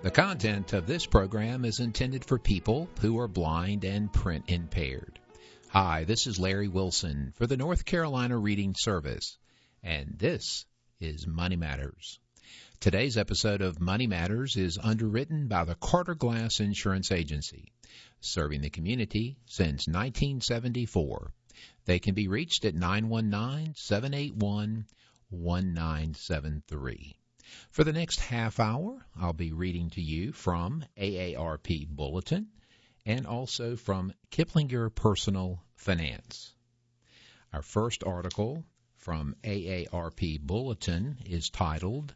The content of this program is intended for people who are blind and print impaired. Hi, this is Larry Wilson for the North Carolina Reading Service, and this is Money Matters. Today's episode of Money Matters is underwritten by the Carter Glass Insurance Agency, serving the community since 1974. They can be reached at 919-781-1973. For the next half hour, I'll be reading to you from AARP Bulletin and also from Kiplinger Personal Finance. Our first article from AARP Bulletin is titled,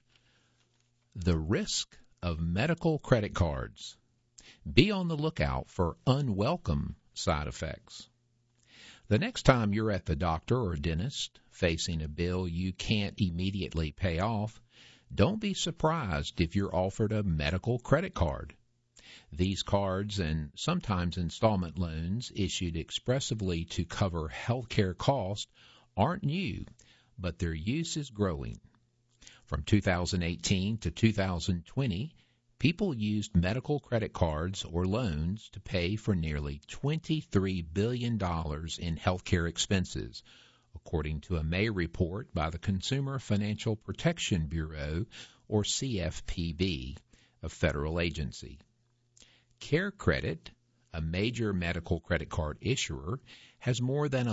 The Risk of Medical Credit Cards. Be on the lookout for unwelcome side effects. The next time you're at the doctor or dentist facing a bill you can't immediately pay off, don't be surprised if you're offered a medical credit card. These cards and sometimes installment loans issued expressly to cover health care costs aren't new, but their use is growing. From 2018 to 2020, people used medical credit cards or loans to pay for nearly $23 billion in health care expenses, according to a May report by the Consumer Financial Protection Bureau, or CFPB, a federal agency. CareCredit, a major medical credit card issuer, has more than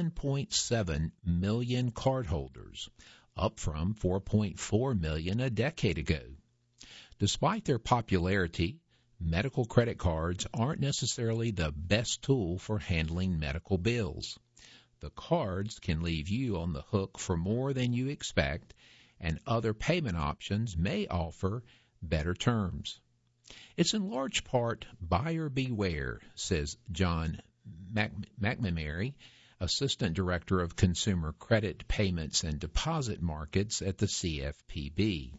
11.7 million cardholders, up from 4.4 million a decade ago. Despite their popularity, medical credit cards aren't necessarily the best tool for handling medical bills. The cards can leave you on the hook for more than you expect, and other payment options may offer better terms. It's in large part buyer beware, says John McNamara, Assistant Director of Consumer Credit Payments and Deposit Markets at the CFPB.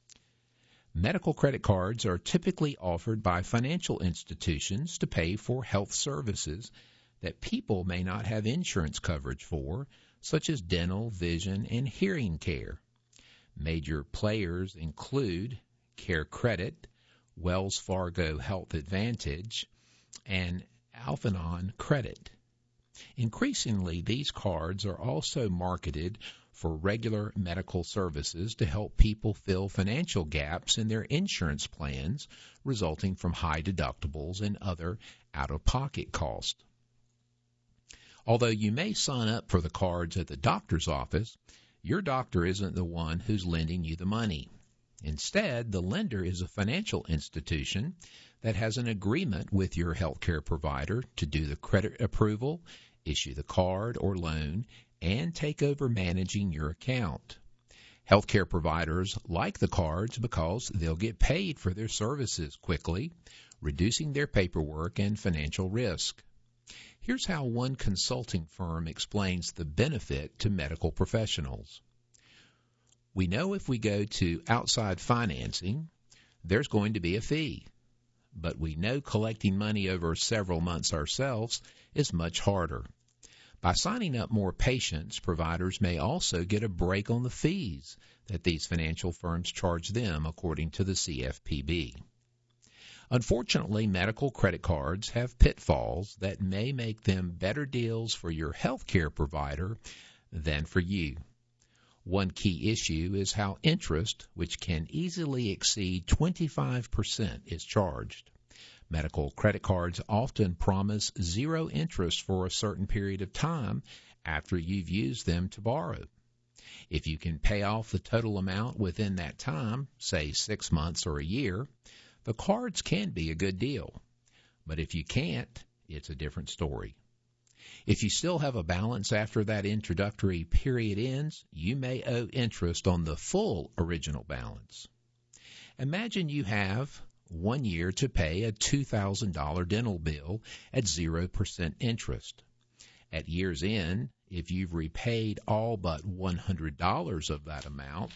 Medical credit cards are typically offered by financial institutions to pay for health services that people may not have insurance coverage for, such as dental, vision, and hearing care. Major players include CareCredit, Wells Fargo Health Advantage, and Alphanon Credit. Increasingly, these cards are also marketed for regular medical services to help people fill financial gaps in their insurance plans resulting from high deductibles and other out-of-pocket costs. Although you may sign up for the cards at the doctor's office, your doctor isn't the one who's lending you the money. Instead, the lender is a financial institution that has an agreement with your healthcare provider to do the credit approval, issue the card or loan, and take over managing your account. Healthcare providers like the cards because they'll get paid for their services quickly, reducing their paperwork and financial risk. Here's how one consulting firm explains the benefit to medical professionals. We know if we go to outside financing, there's going to be a fee. But we know collecting money over several months ourselves is much harder. By signing up more patients, providers may also get a break on the fees that these financial firms charge them, according to the CFPB. Unfortunately, medical credit cards have pitfalls that may make them better deals for your health care provider than for you. One key issue is how interest, which can easily exceed 25%, is charged. Medical credit cards often promise zero interest for a certain period of time after you've used them to borrow. If you can pay off the total amount within that time, say 6 months or a year, the cards can be a good deal. But if you can't, it's a different story. If you still have a balance after that introductory period ends, you may owe interest on the full original balance. Imagine you have 1 year to pay a $2,000 dental bill at 0% interest. At year's end, if you've repaid all but $100 of that amount,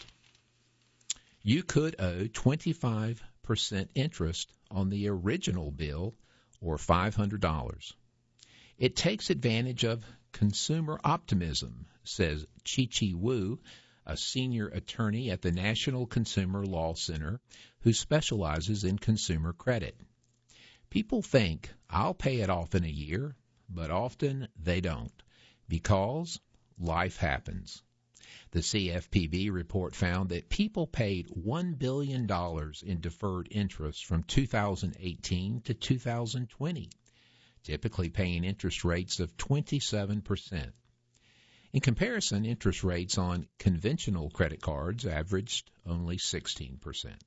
you could owe 25% interest on the original bill, or $500. It takes advantage of consumer optimism, says Chi-Chi Wu, a senior attorney at the National Consumer Law Center who specializes in consumer credit. People think, I'll pay it off in a year, but often they don't, because life happens. The CFPB report found that people paid $1 billion in deferred interest from 2018 to 2020, typically paying interest rates of 27%. In comparison, interest rates on conventional credit cards averaged only 16%.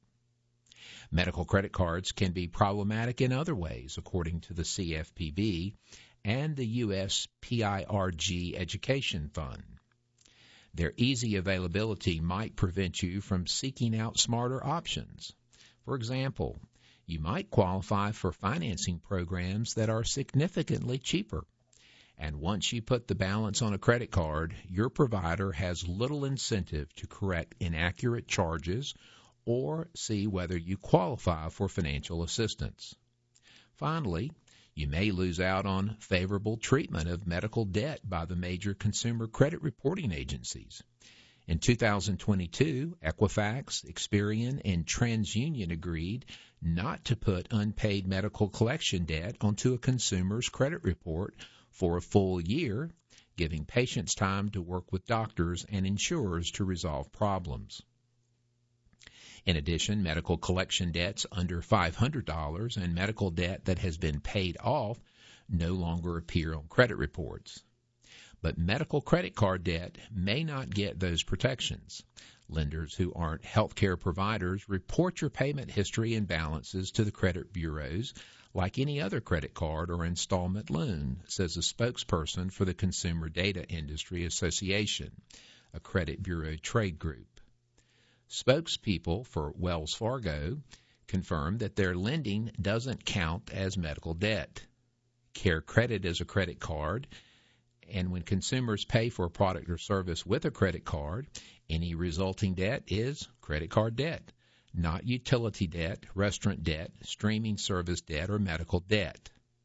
Medical credit cards can be problematic in other ways, according to the CFPB and the U.S. PIRG Education Fund. Their easy availability might prevent you from seeking out smarter options. For example, you might qualify for financing programs that are significantly cheaper. And once you put the balance on a credit card, your provider has little incentive to correct inaccurate charges or see whether you qualify for financial assistance. Finally, you may lose out on favorable treatment of medical debt by the major consumer credit reporting agencies. In 2022, Equifax, Experian, and TransUnion agreed not to put unpaid medical collection debt onto a consumer's credit report for a full year, giving patients time to work with doctors and insurers to resolve problems. In addition, medical collection debts under $500 and medical debt that has been paid off no longer appear on credit reports. But medical credit card debt may not get those protections. Lenders who aren't healthcare providers report your payment history and balances to the credit bureaus like any other credit card or installment loan, says a spokesperson for the Consumer Data Industry Association, a credit bureau trade group. Spokespeople for Wells Fargo confirmed that their lending doesn't count as medical debt. Care Credit is a credit card, and when consumers pay for a product or service with a credit card, any resulting debt is credit card debt, not utility debt, restaurant debt, streaming service debt, or medical debt.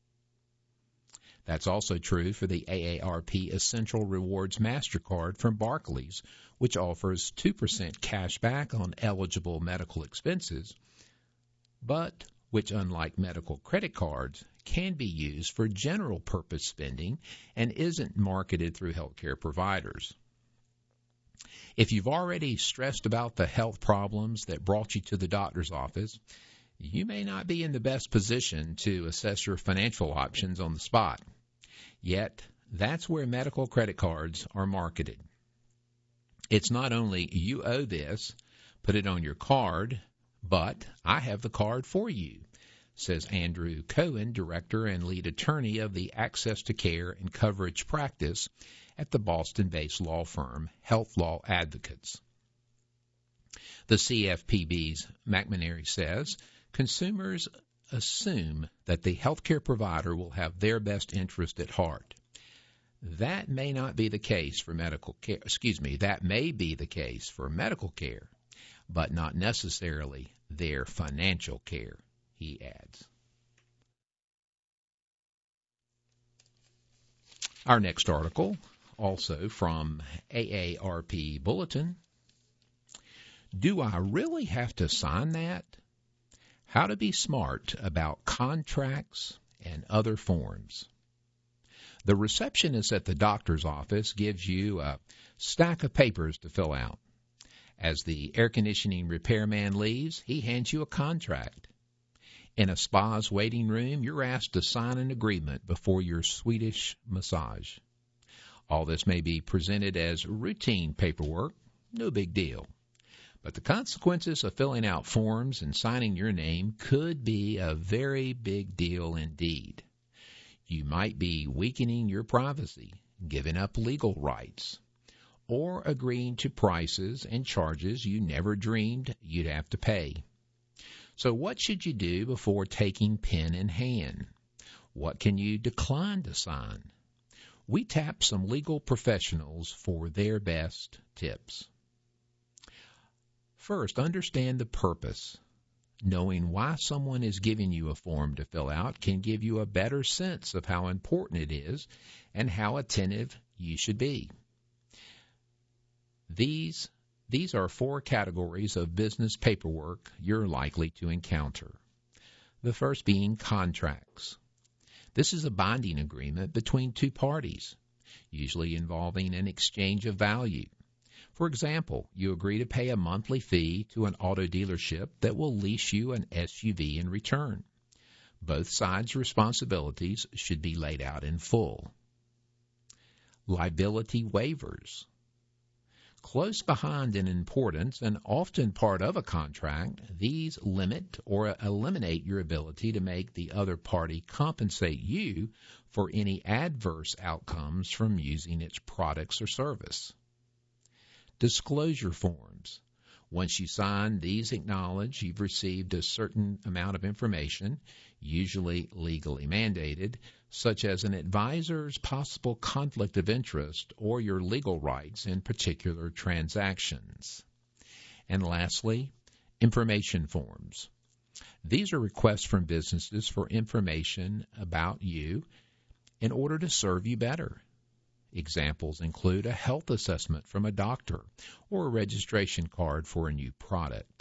That's also true for the AARP Essential Rewards MasterCard from Barclays, which offers 2% cash back on eligible medical expenses, but which, unlike medical credit cards, can be used for general purpose spending and isn't marketed through healthcare providers. If you've already stressed about the health problems that brought you to the doctor's office, you may not be in the best position to assess your financial options on the spot. Yet, that's where medical credit cards are marketed. It's not only you owe this, put it on your card, but I have the card for you, says Andrew Cohen, director and lead attorney of the Access to Care and Coverage practice at the Boston-based law firm Health Law Advocates. The CFPB's McManary says consumers assume that the healthcare provider will have their best interest at heart. That may not be the case for medical care. That may be the case for medical care, but not necessarily their financial care, he adds. Our next article, also from AARP Bulletin. Do I really have to sign that? How to be smart about contracts and other forms. The receptionist at the doctor's office gives you a stack of papers to fill out. As the air conditioning repairman leaves, he hands you a contract. In a spa's waiting room, you're asked to sign an agreement before your Swedish massage. All this may be presented as routine paperwork, no big deal. But the consequences of filling out forms and signing your name could be a very big deal indeed. You might be weakening your privacy, giving up legal rights, or agreeing to prices and charges you never dreamed you'd have to pay. So what should you do before taking pen in hand? What can you decline to sign? We tap some legal professionals for their best tips. First, understand the purpose. Knowing why someone is giving you a form to fill out can give you a better sense of how important it is and how attentive you should be. These These are 4 categories of business paperwork you're likely to encounter. The first being contracts. This is a binding agreement between 2 parties, usually involving an exchange of value. For example, you agree to pay a monthly fee to an auto dealership that will lease you an SUV in return. Both sides' responsibilities should be laid out in full. Liability waivers. Close behind in importance and often part of a contract, these limit or eliminate your ability to make the other party compensate you for any adverse outcomes from using its products or service. Disclosure forms. Once you sign, these acknowledge you've received a certain amount of information, usually legally mandated, such as an advisor's possible conflict of interest or your legal rights in particular transactions. And lastly, information forms. These are requests from businesses for information about you in order to serve you better. Examples include a health assessment from a doctor or a registration card for a new product.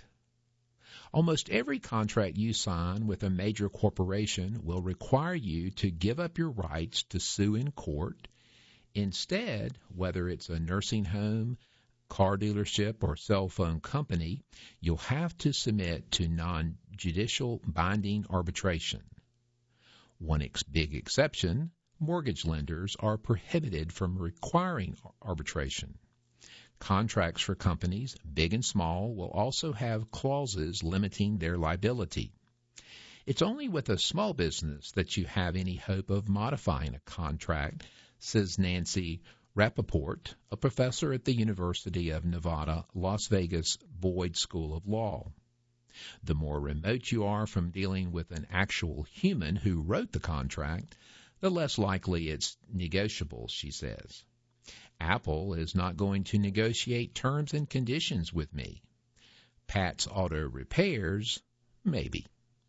Almost every contract you sign with a major corporation will require you to give up your rights to sue in court. Instead, whether it's a nursing home, car dealership, or cell phone company, you'll have to submit to non-judicial binding arbitration. One big exception: mortgage lenders are prohibited from requiring arbitration. Contracts for companies, big and small, will also have clauses limiting their liability. It's only with a small business that you have any hope of modifying a contract, says Nancy Rappaport, a professor at the University of Nevada, Las Vegas Boyd School of Law. The more remote you are from dealing with an actual human who wrote the contract, the less likely it's negotiable, she says. Apple is not going to negotiate terms and conditions with me. Pat's Auto Repairs, maybe.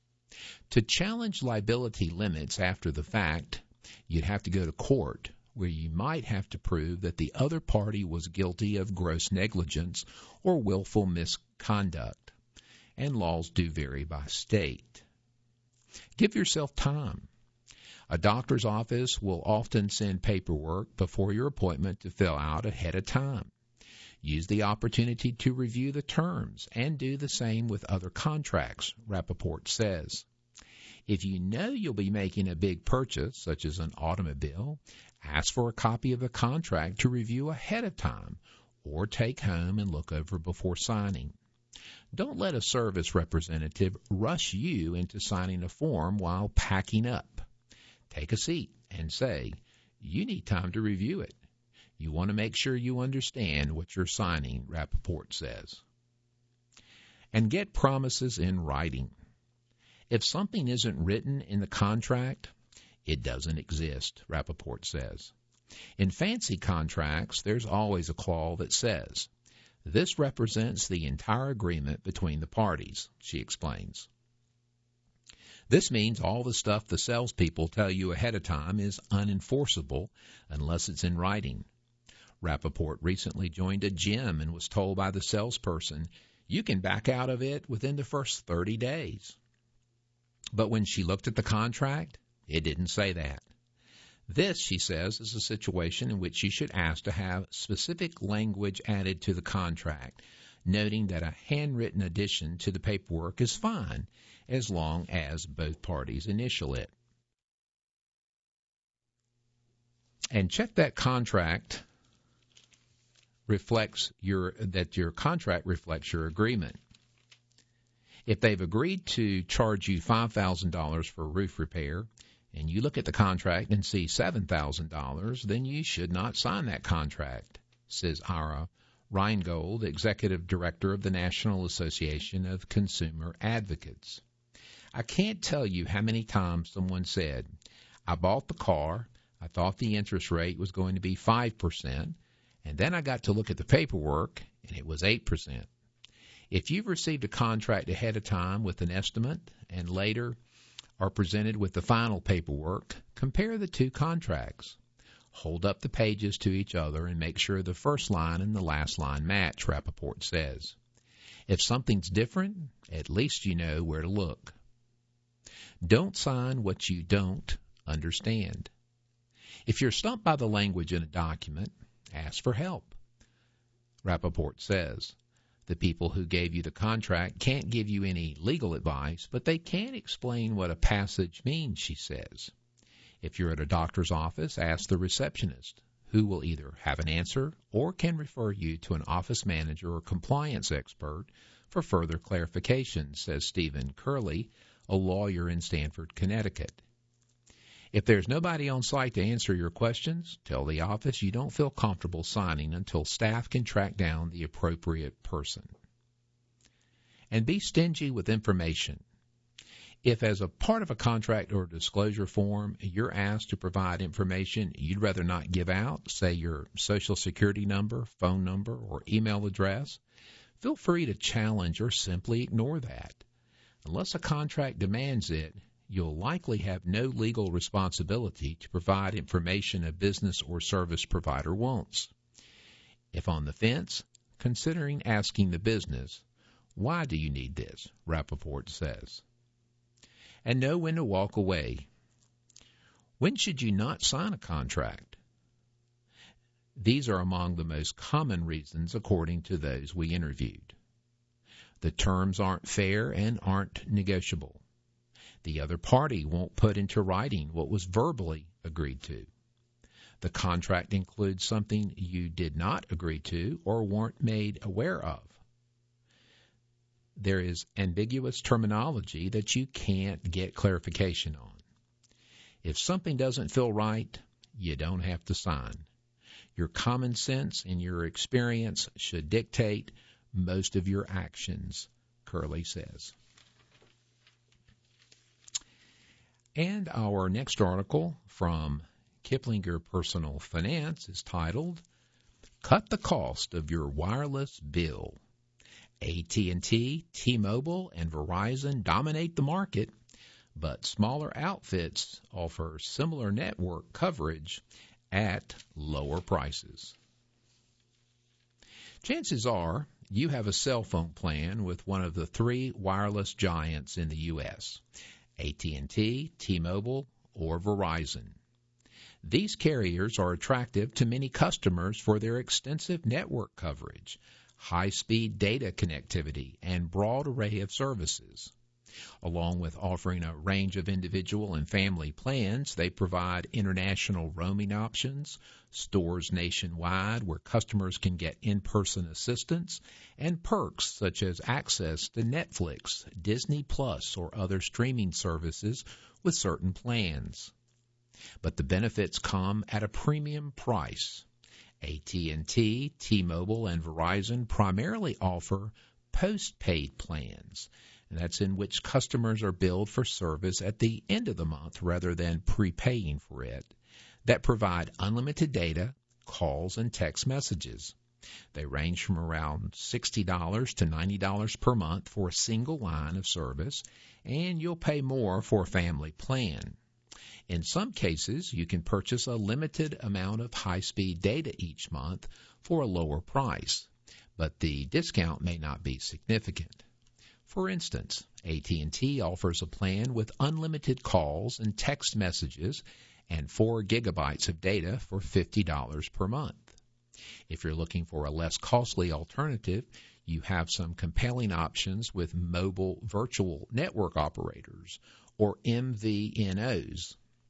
To challenge liability limits after the fact, you'd have to go to court, where you might have to prove that the other party was guilty of gross negligence or willful misconduct, and laws do vary by state. Give yourself time. A doctor's office will often send paperwork before your appointment to fill out ahead of time. Use the opportunity to review the terms and do the same with other contracts, Rappaport says. If you know you'll be making a big purchase, such as an automobile, ask for a copy of the contract to review ahead of time or take home and look over before signing. Don't let a service representative rush you into signing a form while packing up. Take a seat and say, you need time to review it. You want to make sure you understand what you're signing, Rappaport says. And get promises in writing. If something isn't written in the contract, it doesn't exist, Rappaport says. In fancy contracts, there's always a clause that says, this represents the entire agreement between the parties, she explains. This means all the stuff the salespeople tell you ahead of time is unenforceable unless it's in writing. Rappaport recently joined a gym and was told by the salesperson, you can back out of it within the first 30 days. But when she looked at the contract, it didn't say that. This, she says, is a situation in which you should ask to have specific language added to the contract, noting that a handwritten addition to the paperwork is fine, as long as both parties initial it. And check that contract reflects your contract reflects your agreement. If they've agreed to charge you $5,000 for roof repair, and you look at the contract and see $7,000, then you should not sign that contract, says Ira Reingold, Executive Director of the National Association of Consumer Advocates. I can't tell you how many times someone said, I bought the car, I thought the interest rate was going to be 5%, and then I got to look at the paperwork, and it was 8%. If you've received a contract ahead of time with an estimate and later are presented with the final paperwork, compare the two contracts. Hold up the pages to each other and make sure the first line and the last line match, Rappaport says. If something's different, at least you know where to look. Don't sign what you don't understand. If you're stumped by the language in a document, ask for help. Rappaport says, the people who gave you the contract can't give you any legal advice, but they can explain what a passage means, she says. If you're at a doctor's office, ask the receptionist, who will either have an answer or can refer you to an office manager or compliance expert for further clarification, says Stephen Curley, a lawyer in Stamford, Connecticut. If there's nobody on site to answer your questions, tell the office you don't feel comfortable signing until staff can track down the appropriate person. And be stingy with information. If as a part of a contract or disclosure form, you're asked to provide information you'd rather not give out, say your social security number, phone number, or email address, feel free to challenge or simply ignore that. Unless a contract demands it, you'll likely have no legal responsibility to provide information a business or service provider wants. If on the fence, considering asking the business, why do you need this? Rappaport says. And know when to walk away. When should you not sign a contract? These are among the most common reasons according to those we interviewed. The terms aren't fair and aren't negotiable. The other party won't put into writing what was verbally agreed to. The contract includes something you did not agree to or weren't made aware of. There is ambiguous terminology that you can't get clarification on. If something doesn't feel right, you don't have to sign. Your common sense and your experience should dictate most of your actions, Curley says. And our next article from Kiplinger Personal Finance is titled, Cut the Cost of Your Wireless Bill. AT&T, T-Mobile, and Verizon dominate the market, but smaller outfits offer similar network coverage at lower prices. Chances are you have a cell phone plan with one of the three wireless giants in the U.S., AT&T, T-Mobile, or Verizon. These carriers are attractive to many customers for their extensive network coverage, high-speed data connectivity, and broad array of services. Along with offering a range of individual and family plans, they provide international roaming options, stores nationwide where customers can get in-person assistance, and perks such as access to Netflix, Disney Plus, or other streaming services with certain plans. But the benefits come at a premium price. AT&T, T-Mobile, and Verizon primarily offer postpaid plans. And that's in which customers are billed for service at the end of the month rather than prepaying for it, that provide unlimited data, calls, and text messages. They range from around $60 to $90 per month for a single line of service, and you'll pay more for a family plan. In some cases, you can purchase a limited amount of high-speed data each month for a lower price, but the discount may not be significant. For instance, AT&T offers a plan with unlimited calls and text messages and 4 gigabytes of data for $50 per month. If you're looking for a less costly alternative, you have some compelling options with mobile virtual network operators, or MVNOs.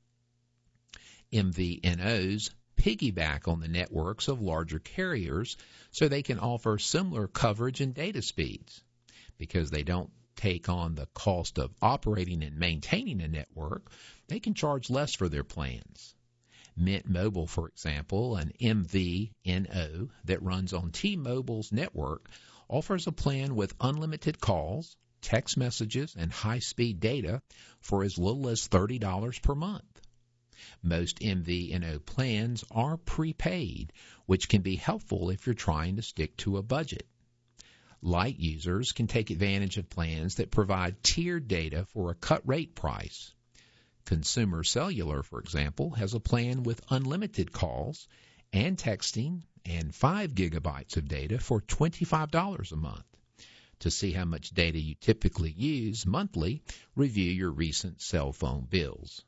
MVNOs piggyback on the networks of larger carriers so they can offer similar coverage and data speeds. Because they don't take on the cost of operating and maintaining a network, they can charge less for their plans. Mint Mobile, for example, an MVNO that runs on T-Mobile's network, offers a plan with unlimited calls, text messages, and high-speed data for as little as $30 per month. Most MVNO plans are prepaid, which can be helpful if you're trying to stick to a budget. Light users can take advantage of plans that provide tiered data for a cut rate price. Consumer Cellular, for example, has a plan with unlimited calls and texting and 5 gigabytes of data for $25 a month. To see how much data you typically use monthly, review your recent cell phone bills.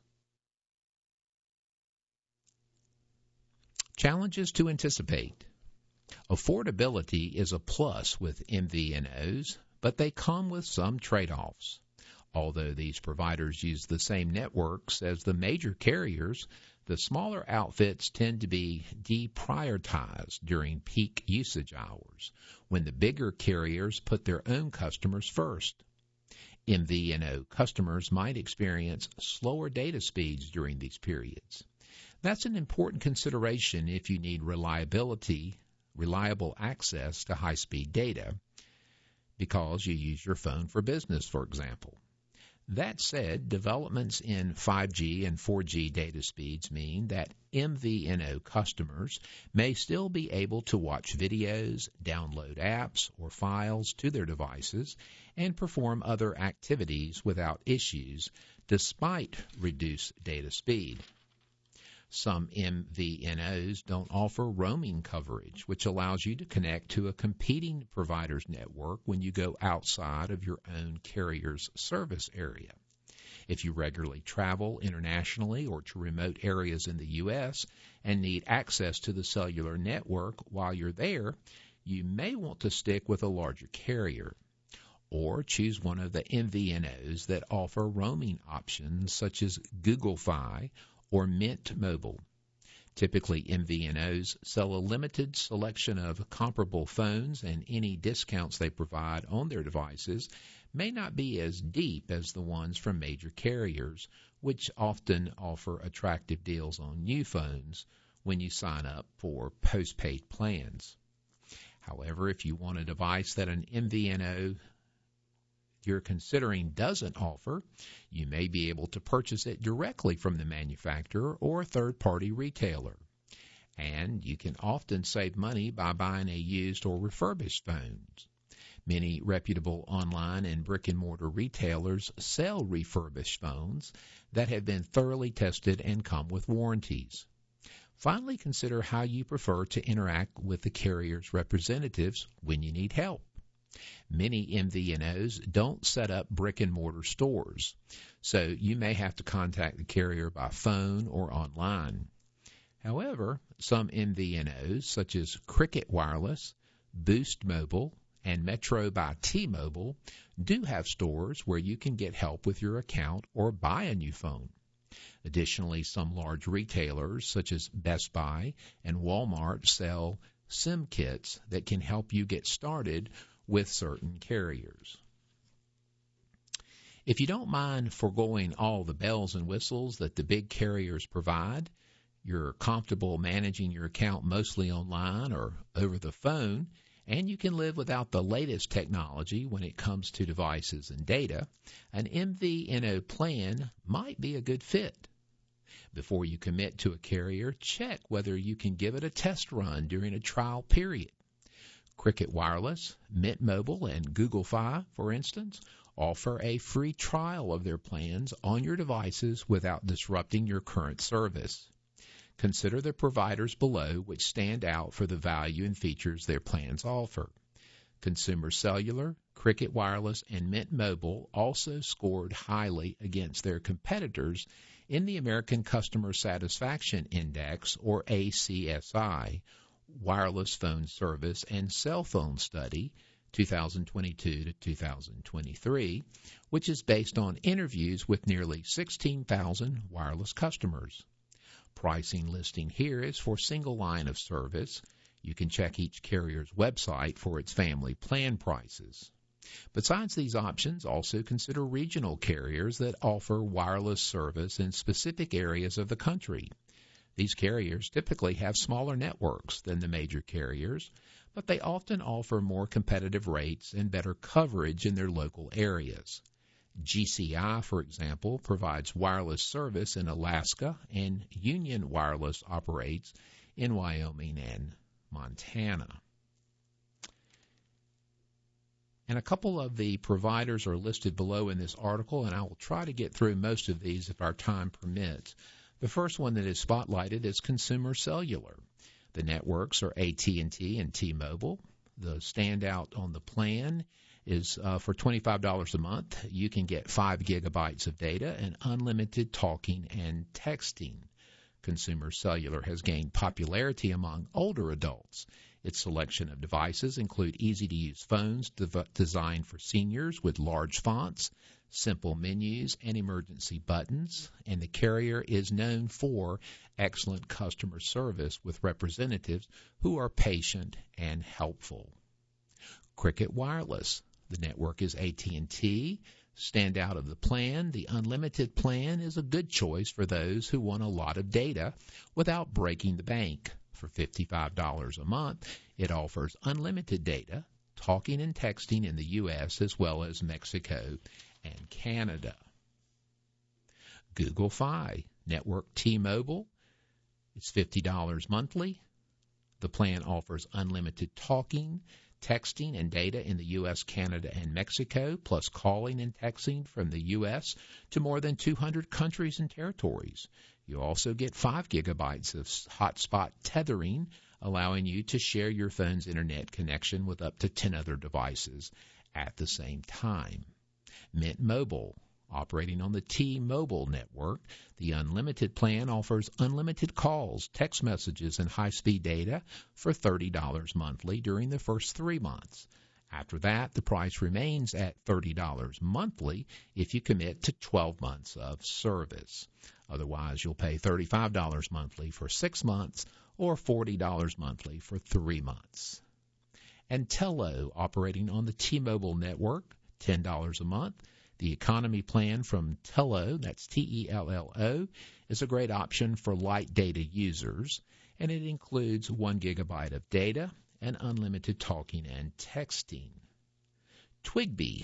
Challenges to anticipate. Affordability is a plus with MVNOs, but they come with some trade-offs. Although these providers use the same networks as the major carriers, the smaller outfits tend to be deprioritized during peak usage hours, when the bigger carriers put their own customers first. MVNO customers might experience slower data speeds during these periods. That's an important consideration if you need reliable access to high-speed data, because you use your phone for business, for example. That said, developments in 5G and 4G data speeds mean that MVNO customers may still be able to watch videos, download apps or files to their devices, and perform other activities without issues, despite reduced data speed. Some MVNOs don't offer roaming coverage, which allows you to connect to a competing provider's network when you go outside of your own carrier's service area. If you regularly travel internationally or to remote areas in the U.S. and need access to the cellular network while you're there, you may want to stick with a larger carrier. Or choose one of the MVNOs that offer roaming options such as Google Fi or Mint Mobile. Typically, MVNOs sell a limited selection of comparable phones, and any discounts they provide on their devices may not be as deep as the ones from major carriers, which often offer attractive deals on new phones when you sign up for postpaid plans. However, if you want a device that an MVNO you're considering doesn't offer, you may be able to purchase it directly from the manufacturer or third-party retailer. And you can often save money by buying a used or refurbished phone. Many reputable online and brick-and-mortar retailers sell refurbished phones that have been thoroughly tested and come with warranties. Finally, consider how you prefer to interact with the carrier's representatives when you need help. Many MVNOs don't set up brick-and-mortar stores, so you may have to contact the carrier by phone or online. However, some MVNOs, such as Cricket Wireless, Boost Mobile, and Metro by T-Mobile, do have stores where you can get help with your account or buy a new phone. Additionally, some large retailers, such as Best Buy and Walmart, sell SIM kits that can help you get started with certain carriers. If you don't mind foregoing all the bells and whistles that the big carriers provide, you're comfortable managing your account mostly online or over the phone, and you can live without the latest technology when it comes to devices and data, an MVNO plan might be a good fit. Before you commit to a carrier, check whether you can give it a test run during a trial period. Cricket Wireless, Mint Mobile, and Google Fi, for instance, offer a free trial of their plans on your devices without disrupting your current service. Consider the providers below which stand out for the value and features their plans offer. Consumer Cellular, Cricket Wireless, and Mint Mobile also scored highly against their competitors in the American Customer Satisfaction Index, or ACSI, Wireless Phone Service and Cell Phone Study, 2022 to 2023, which is based on interviews with nearly 16,000 wireless customers. Pricing listing here is for single line of service. You can check each carrier's website for its family plan prices. Besides these options, also consider regional carriers that offer wireless service in specific areas of the country. These carriers typically have smaller networks than the major carriers, but they often offer more competitive rates and better coverage in their local areas. GCI, for example, provides wireless service in Alaska, and Union Wireless operates in Wyoming and Montana. And a couple of the providers are listed below in this article, and I will try to get through most of these if our time permits. The first one that is spotlighted is Consumer Cellular. The networks are AT&T and T-Mobile. The standout on the plan is for $25 a month, you can get 5 gigabytes of data and unlimited talking and texting. Consumer Cellular has gained popularity among older adults. Its selection of devices include easy-to-use phones designed for seniors with large fonts, simple menus, and emergency buttons, and the carrier is known for excellent customer service with representatives who are patient and helpful. Cricket Wireless. The network is AT&T. Standout of the plan, the unlimited plan is a good choice for those who want a lot of data without breaking the bank. For $55 a month, it offers unlimited data, talking and texting in the U.S. as well as Mexico and Canada. Google Fi, network T-Mobile, it's $50 monthly. The plan offers unlimited talking, texting, and data in the U.S., Canada, and Mexico, plus calling and texting from the U.S. to more than 200 countries and territories. You also get 5 gigabytes of hotspot tethering, allowing you to share your phone's internet connection with up to 10 other devices at the same time. Mint Mobile, operating on the T-Mobile network, the unlimited plan offers unlimited calls, text messages, and high-speed data for $30 monthly during the first 3 months. After that, the price remains at $30 monthly if you commit to 12 months of service. Otherwise, you'll pay $35 monthly for 6 months or $40 monthly for 3 months. And Tello, operating on the T-Mobile network, $10 a month. The economy plan from Tello, that's T-E-L-L-O, is a great option for light data users, and it includes 1 gigabyte of data and unlimited talking and texting. Twigby,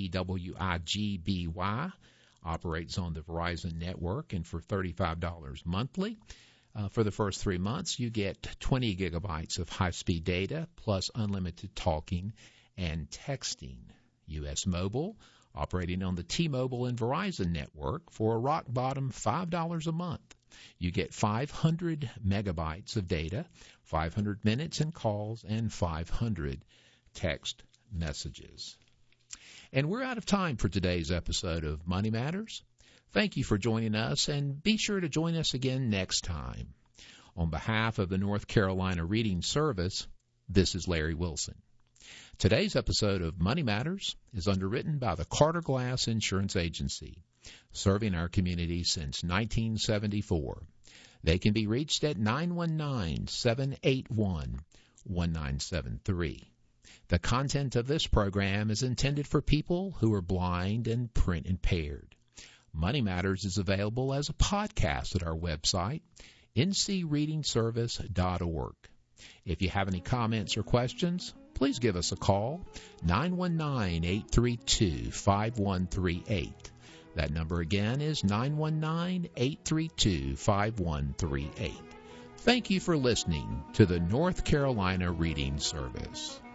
T-W-I-G-B-Y, operates on the Verizon network, and for $35 monthly. For the first 3 months, you get 20 gigabytes of high-speed data plus unlimited talking and texting. U.S. Mobile, operating on the T-Mobile and Verizon network, for a rock-bottom $5 a month. You get 500 megabytes of data, 500 minutes in calls, and 500 text messages. And we're out of time for today's episode of Money Matters. Thank you for joining us, and be sure to join us again next time. On behalf of the North Carolina Reading Service, this is Larry Wilson. Today's episode of Money Matters is underwritten by the Carter Glass Insurance Agency, serving our community since 1974. They can be reached at 919-781-1973. The content of this program is intended for people who are blind and print impaired. Money Matters is available as a podcast at our website, ncreadingservice.org. If you have any comments or questions, please give us a call, 919-832-5138. That number again is 919-832-5138. Thank you for listening to the North Carolina Reading Service.